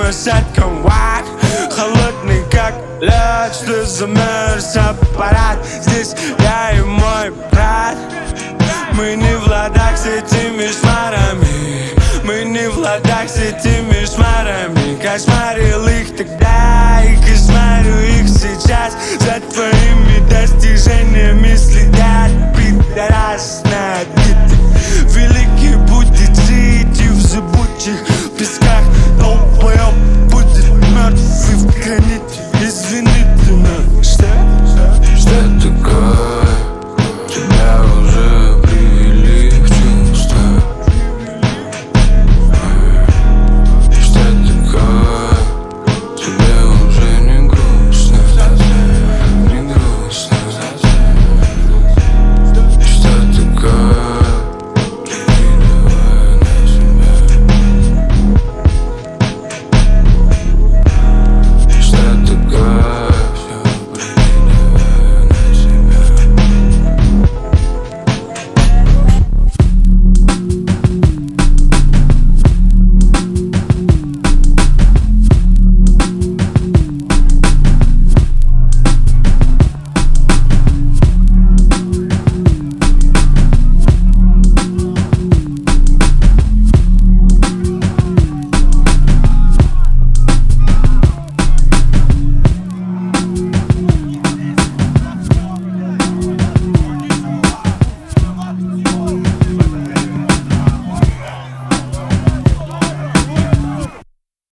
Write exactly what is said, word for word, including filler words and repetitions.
сеткам white. Холодный как лед, что замерз аппарат. Здесь я и мой брат. Мы не в ладах с этими шмарами. Мы не в ладах с этими шмарами. Кошмарил их тогда и кошмарю их сейчас. За твоими достижениями следят пидорасы.